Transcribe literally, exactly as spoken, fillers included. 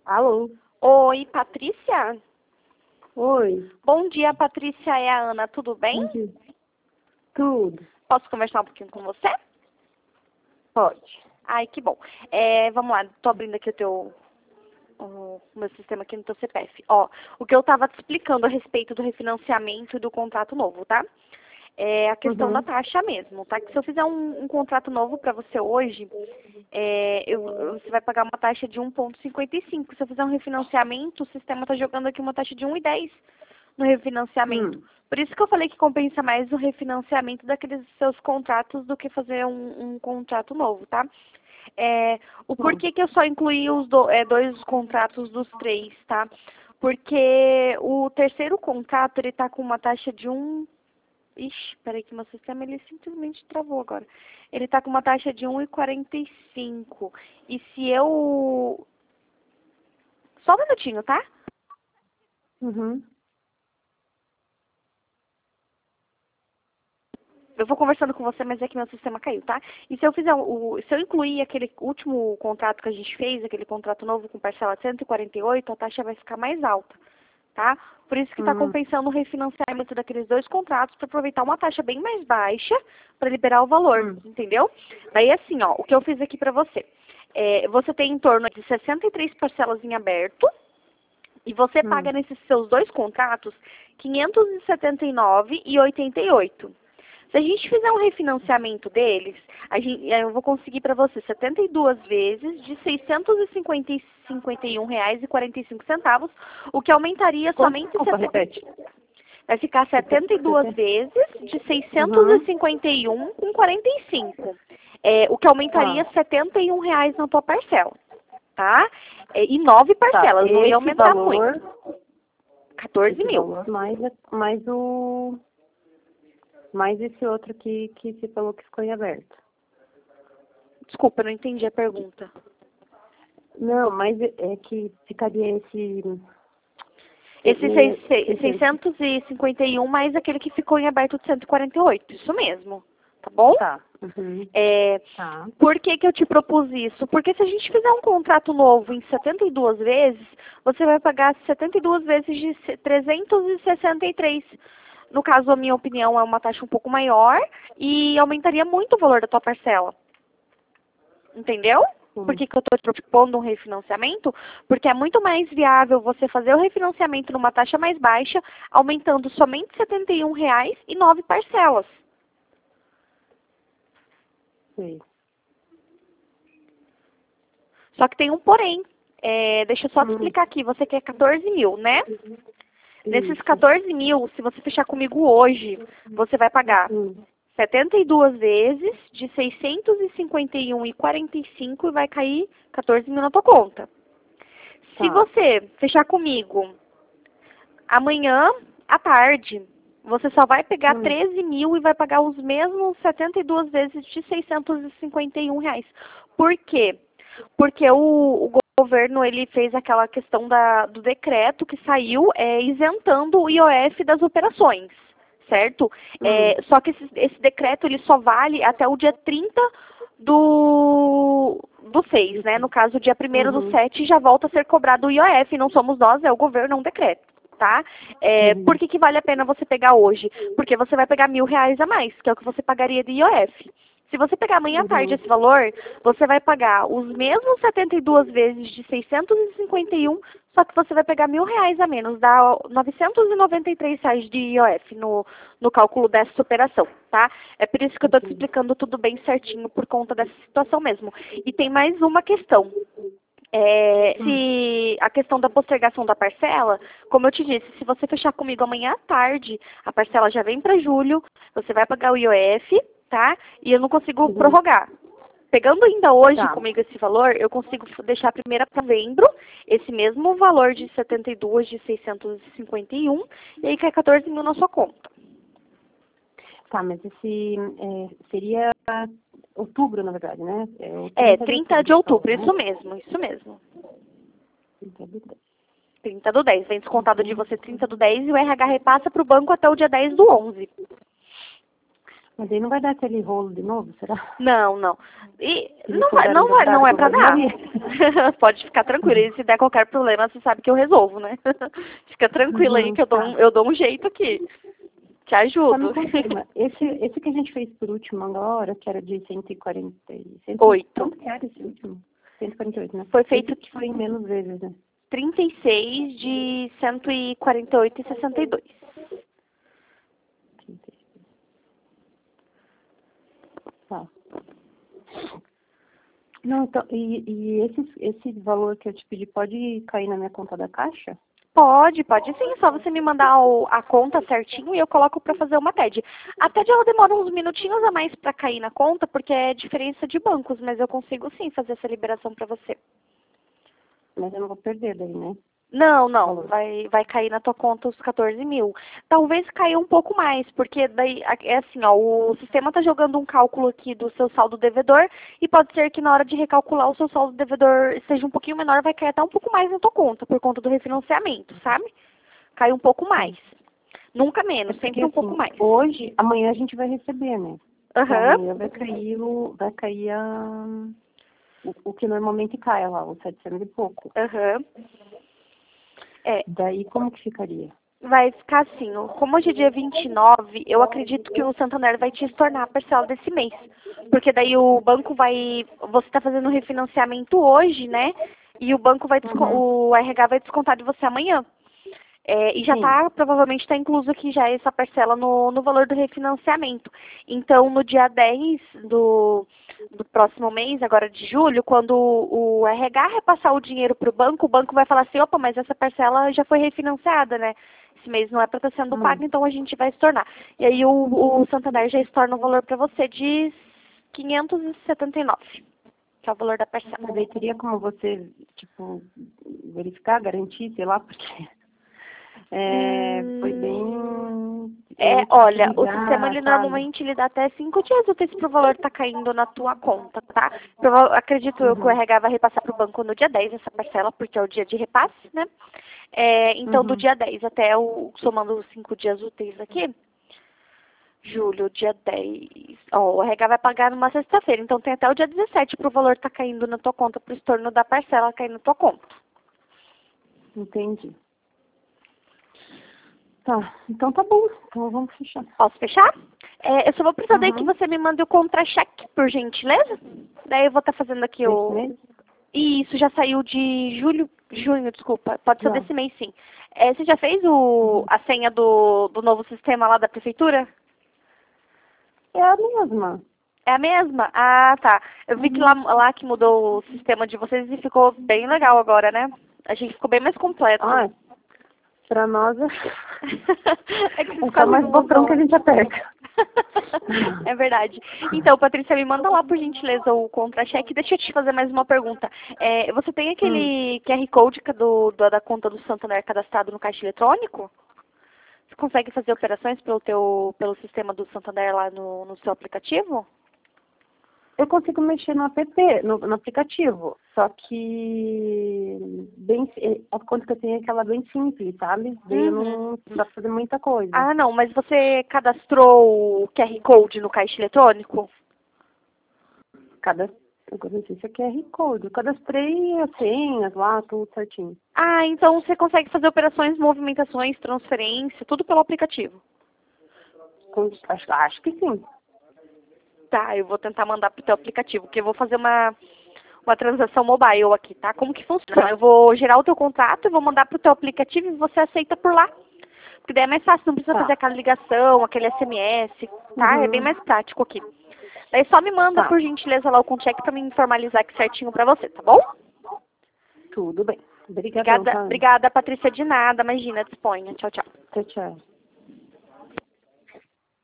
Alô? Oi, Patrícia? Oi. Bom dia, Patrícia, é a Ana, tudo bem? Bom dia. Tudo. Posso conversar um pouquinho com você? Pode. Ai, que bom. É, vamos lá, tô abrindo aqui o teu o meu sistema aqui no teu C P F. Ó, o que eu tava te explicando a respeito do refinanciamento e do contrato novo, tá? É a questão da Uhum. taxa mesmo, tá? Que se eu fizer um, um contrato novo para você hoje, é, eu, você vai pagar uma taxa de um vírgula cinquenta e cinco. Se eu fizer um refinanciamento, o sistema está jogando aqui uma taxa de um vírgula dez no refinanciamento. Hum. Por isso que eu falei que compensa mais o refinanciamento daqueles seus contratos do que fazer um, um contrato novo, tá? É, o Bom. porquê que eu só incluí os do, é, dois contratos dos três, tá? Porque o terceiro contrato, ele tá com uma taxa de um... Ixi, peraí que meu sistema, ele simplesmente travou agora. Ele tá com uma taxa de um vírgula quarenta e cinco. E se eu... Só um minutinho, tá? Uhum. Eu vou conversando com você, mas é que meu sistema caiu, tá? E se eu fizer o, se eu incluir aquele último contrato que a gente fez, aquele contrato novo com parcela de cento e quarenta e oito, a taxa vai ficar mais alta, tá? Por isso que está Hum. compensando o refinanciamento daqueles dois contratos para aproveitar uma taxa bem mais baixa para liberar o valor, Hum. entendeu? Daí assim, ó, o que eu fiz aqui para você. É, você tem em torno de sessenta e três parcelas em aberto e você paga Hum. nesses seus dois contratos quinhentos e setenta e nove reais e oitenta e oito centavos. Se a gente fizer um refinanciamento deles, a gente, eu vou conseguir para você setenta e duas vezes de seiscentos e cinquenta e um reais e quarenta e cinco centavos, o que aumentaria Quanto? somente Desculpa, repete. vai ficar setenta e duas setenta. vezes de seiscentos e Uhum. cinquenta e um com quarenta e cinco. É, o que Tá. aumentaria setenta e um reais na tua parcela, tá? É, e nove Tá. parcelas, não ia Esse aumentar valor, muito. quatorze esse mil. valor mais, mais o, mais esse outro que, que você falou que ficou em aberto. Desculpa, eu não entendi a pergunta. Não, mas é que ficaria esse, Esse e- seis- esse, seiscentos e cinquenta e um mais aquele que ficou em aberto de cento e quarenta e oito, isso mesmo, tá bom? tá. Uhum. É, Tá. por que que eu te propus isso? Porque se a gente fizer um contrato novo em setenta e duas vezes, você vai pagar setenta e duas vezes de se- trezentos e sessenta e três. No caso, a minha opinião é uma taxa um pouco maior e aumentaria muito o valor da tua parcela. Entendeu? Por Hum. que que eu estou te propondo um refinanciamento? Porque é muito mais viável você fazer o refinanciamento numa taxa mais baixa, aumentando somente setenta e um reais e nove parcelas. Sei. Só que tem um porém. É, deixa eu só te Hum. explicar aqui. Você quer quatorze mil, né? Nesses Isso. quatorze mil, se você fechar comigo hoje, você vai pagar Hum. setenta e duas vezes de seiscentos e cinquenta e um reais e quarenta e cinco e vai cair quatorze mil na tua conta. Se Tá. você fechar comigo amanhã à tarde, você só vai pegar Hum. treze mil e vai pagar os mesmos setenta e duas vezes de seiscentos e cinquenta e um reais. Por quê? Porque o, o governo ele fez aquela questão da, do decreto que saiu é, isentando o I O F das operações, certo? Hum. É, só que esse, esse decreto ele só vale até o dia trinta do, do seis, né? No caso, dia primeiro do Uhum. sete já volta a ser cobrado o I O F, não somos nós, é o governo, é um decreto. Tá? É, por Uhum. que que vale a pena você pegar hoje? Porque você vai pegar mil reais a mais, que é o que você pagaria de I O F. Se você pegar amanhã à tarde Uhum. esse valor, você vai pagar os mesmos setenta e duas vezes de seiscentos e cinquenta e um, só que você vai pegar mil reais a menos, dá novecentos e noventa e três reais de I O F no, no cálculo dessa operação, tá? É por isso que eu estou te Entendi. explicando tudo bem certinho, por conta dessa situação mesmo. E tem mais uma questão. É, Hum. se a questão da postergação da parcela, como eu te disse, se você fechar comigo amanhã à tarde, a parcela já vem para julho, você vai pagar o I O F, tá? E eu não consigo Uhum. prorrogar. Pegando ainda hoje Tá. comigo esse valor, eu consigo deixar a primeira para novembro, esse mesmo valor de setenta e duas de seiscentos e cinquenta e um, e aí cai quatorze mil na sua conta. Tá, mas esse é, seria outubro, na verdade, né? É o É, trinta de trinta outubro de que falou, outubro, né? isso mesmo, isso mesmo. trinta de dez. trinta do dez, vem descontado de Uhum. você trinta do dez e o R H repassa para o banco até o dia dez do onze. Mas aí não vai dar aquele rolo de novo, será? Não, não. E Eles não vai, não vai, souberam não é dobrar, pra eu vou dar. Pode ficar tranquila. E se der qualquer problema, você sabe que eu resolvo, né? Fica tranquila aí Uhum, que eu dou, tá. um, eu dou um jeito aqui. Te Só ajudo. me confirma, esse, esse que a gente fez por último agora, que era de cento e quarenta... cem, Oito. quanto que era esse último? cento e quarenta e oito, né? Foi feito Esse que foi em menos vezes, né? trinta e seis de cento e quarenta e oito e sessenta e dois. trinta e seis. Tá. Não, então, e, e esse, esse valor que eu te pedi pode cair na minha conta da Caixa? Pode, pode sim. Só você me mandar o- a conta certinho e eu coloco pra fazer uma T E D. A T E D ela demora uns minutinhos a mais pra cair na conta, porque é diferença de bancos, mas eu consigo sim fazer essa liberação pra você. Mas eu não vou perder daí, né? Não, não, Valor. vai, vai cair na tua conta os quatorze mil. Talvez caia um pouco mais, porque daí, a- é assim, ó, o sistema está jogando um cálculo aqui do seu saldo devedor e pode ser que na hora de recalcular o seu saldo devedor seja um pouquinho menor, vai cair até um pouco mais na tua conta, por conta do refinanciamento, sabe? Cai um pouco mais. Nunca menos, É porque sempre um pouco assim, mais. hoje, amanhã a gente vai receber, né? Então, Aham, amanhã vai cair o, vai cair a, o, o que normalmente cai lá, os setecentos e pouco. aham. É, Daí como que ficaria? vai ficar assim, ó, como hoje é dia vinte e nove, eu acredito que o Santander vai te estornar a parcela desse mês. Porque daí o banco vai, você está fazendo um refinanciamento hoje, né? E o banco vai, descon- Uhum. o R H vai descontar de você amanhã. É, e já Sim. está, provavelmente está incluso aqui já essa parcela no, no valor do refinanciamento. Então, no dia dez do, do próximo mês, agora de julho, quando o, o R H repassar o dinheiro para o banco, o banco vai falar assim, opa, mas essa parcela já foi refinanciada, né? Esse mês não é para estar sendo Hum. pago, então a gente vai estornar. E aí o, o Santander já estorna o valor para você de quinhentos e setenta e nove, que é o valor da parcela. Mas aí teria como você, tipo, verificar, garantir, sei lá, porque é, foi bem... É, Eu tive que olha, o sistema ligar, ele sabe? normalmente ele dá até cinco dias úteis para o valor estar caindo na tua conta, tá? Prova- acredito eu que o Uhum. R H vai repassar para o banco no dia dez essa parcela, porque é o dia de repasse, né? É, então, do Uhum. dia dez até o, somando os cinco dias úteis aqui, julho, dia dez, ó, o R H vai pagar numa sexta-feira, então tem até o dia dezessete para o valor estar caindo na tua conta, para o estorno da parcela cair na tua conta. Entendi. Tá, então tá bom. Então vamos fechar. Posso fechar? É, eu só vou precisar daí que Uhum. você me mande o contra-cheque, por gentileza. Daí eu vou estar fazendo aqui Desse o... mês? E isso já saiu de julho, junho, desculpa. Pode ser Já. desse mês, sim. É, você já fez o, Uhum. a senha do, do novo sistema lá da prefeitura? É a mesma. É a mesma? Ah, tá. Eu vi que lá, Uhum. lá que mudou o sistema de vocês e ficou bem legal agora, né? Achei que ficou bem mais completo. Ah, pra nós é, É que é vocês só quase mais não botão usam, que a né? gente aperta. É verdade. Então, Patrícia, me manda lá, por gentileza, o contra-cheque. Deixa eu te fazer mais uma pergunta. É, você tem Hum. aquele Q R Code do, do- da conta do Santander cadastrado no caixa eletrônico? Você consegue fazer operações pelo, teu, pelo sistema do Santander lá no, no seu aplicativo? Eu consigo mexer no app, no, no aplicativo. Só que bem, a conta que eu tenho é aquela bem simples, sabe? Daí eu Uhum. não, não dá pra fazer muita coisa. Ah, não, mas você cadastrou o Q R Code no caixa eletrônico? Cada, agora não sei se é Q R Code. Eu cadastrei as senhas lá, tudo certinho. Ah, então você consegue fazer operações, movimentações, transferência, tudo pelo aplicativo. Com- Acho, acho que sim. Tá, eu vou tentar mandar pro teu aplicativo, porque eu vou fazer uma, uma transação mobile aqui, tá? Como que funciona? Eu vou gerar o teu contrato, eu vou mandar pro teu aplicativo e você aceita por lá. Porque daí é mais fácil, não precisa Tá. fazer aquela ligação, aquele S M S, tá? É bem Uhum. mais prático aqui. Daí só me manda, Tá, por gentileza, lá o concheck pra me formalizar aqui certinho pra você, tá bom? tudo bem. Obrigadão, Obrigada, tá? obrigada, Patrícia, de nada. Imagina, disponha. Tchau, tchau. Tchau, tchau.